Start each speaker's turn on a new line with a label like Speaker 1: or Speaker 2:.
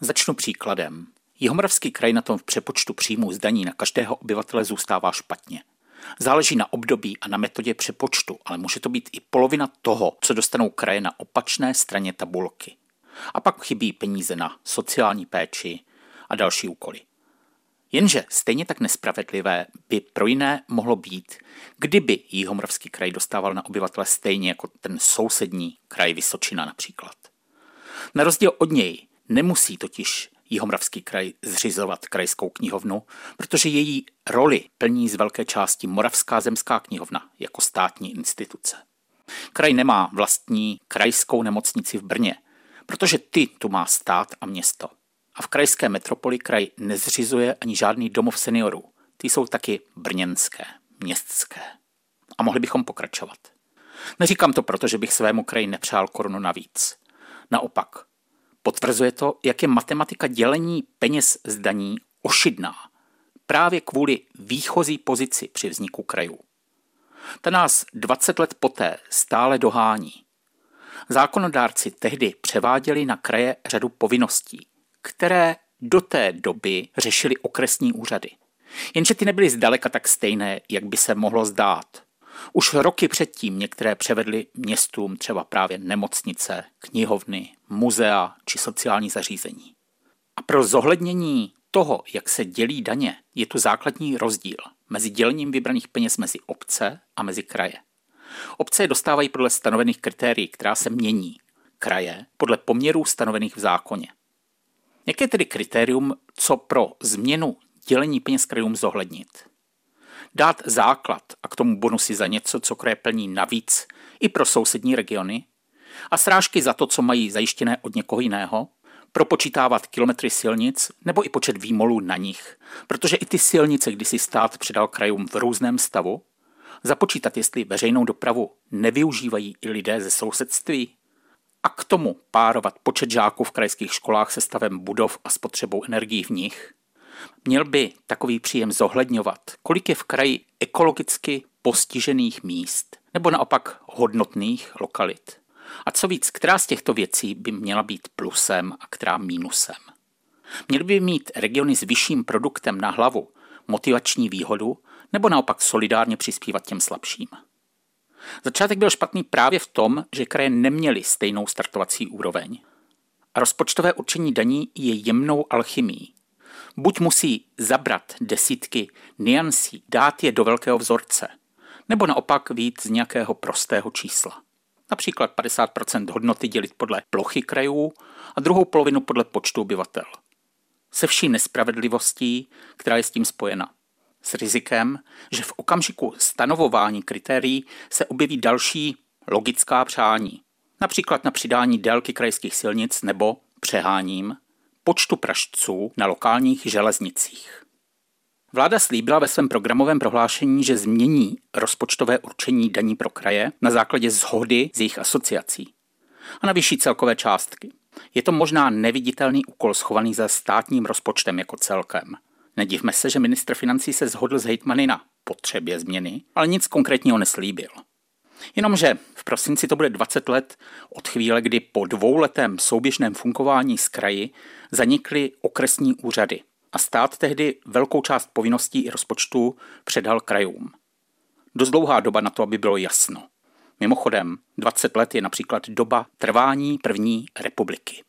Speaker 1: Začnu příkladem. Jihomoravský kraj na tom v přepočtu příjmů z daní na každého obyvatele zůstává špatně. Záleží na období a na metodě přepočtu, ale může to být i polovina toho, co dostanou kraje na opačné straně tabulky. A pak chybí peníze na sociální péči a další úkoly. Jenže stejně tak nespravedlivé by pro jiné mohlo být, kdyby Jihomoravský kraj dostával na obyvatele stejně jako ten sousední kraj Vysočina například. Na rozdíl od něj nemusí totiž Jihomoravský kraj zřizovat krajskou knihovnu, protože její roli plní z velké části Moravská zemská knihovna jako státní instituce. Kraj nemá vlastní krajskou nemocnici v Brně, protože tu má stát a město. A v krajské metropoli kraj nezřizuje ani žádný domov seniorů. Ty jsou taky brněnské, městské. A mohli bychom pokračovat. Neříkám to proto, že bych svému kraji nepřál korunu navíc. Naopak, potvrzuje to, jak je matematika dělení peněz z daní ošidná. Právě kvůli výchozí pozici při vzniku krajů. Ta nás 20 let poté stále dohání. Zákonodárci tehdy převáděli na kraje řadu povinností, které do té doby řešily okresní úřady. Jenže ty nebyly zdaleka tak stejné, jak by se mohlo zdát. Už roky předtím některé převedly městům třeba právě nemocnice, knihovny, muzea či sociální zařízení. A pro zohlednění toho, jak se dělí daně, je tu základní rozdíl mezi dělením vybraných peněz mezi obce a mezi kraje. Obce je dostávají podle stanovených kritérií, která se mění. Kraje podle poměrů stanovených v zákoně. Jaké je tedy kritérium, co pro změnu dělení peněz krajům zohlednit? Dát základ a k tomu bonusy za něco, co kraje plní navíc i pro sousední regiony a srážky za to, co mají zajištěné od někoho jiného, propočítávat kilometry silnic nebo i počet výmolů na nich, protože i ty silnice kdysi stát předal krajům v různém stavu, započítat, jestli veřejnou dopravu nevyužívají i lidé ze sousedství a k tomu párovat počet žáků v krajských školách se stavem budov a spotřebou energií v nich. Měl by takový příjem zohledňovat, kolik je v kraji ekologicky postižených míst nebo naopak hodnotných lokalit. A co víc, která z těchto věcí by měla být plusem a která mínusem. Měly by mít regiony s vyšším produktem na hlavu motivační výhodu nebo naopak solidárně přispívat těm slabším. Začátek byl špatný právě v tom, že kraje neměly stejnou startovací úroveň. A rozpočtové určení daní je jemnou alchymií. Buď musí zabrat desítky nuancí, dát je do velkého vzorce, nebo naopak vyjít z nějakého prostého čísla. Například 50% hodnoty dělit podle plochy krajů a druhou polovinu podle počtu obyvatel. Se vší nespravedlivostí, která je s tím spojena. S rizikem, že v okamžiku stanovování kritérií se objeví další logická přání. Například na přidání délky krajských silnic nebo, přeháním, počtu pražců na lokálních železnicích. Vláda slíbila ve svém programovém prohlášení, že změní rozpočtové určení daní pro kraje na základě shody z jejich asociací a navýší celkové částky. Je to možná neviditelný úkol schovaný za státním rozpočtem jako celkem. Nedivme se, že ministr financí se shodl s hejtmany na potřebě změny, ale nic konkrétního neslíbil. Jenomže v prosinci to bude 20 let od chvíle, kdy po dvouletém souběžném fungování s kraji zanikly okresní úřady a stát tehdy velkou část povinností i rozpočtu předal krajům. Dost dlouhá doba na to, aby bylo jasno. Mimochodem, 20 let je například doba trvání první republiky.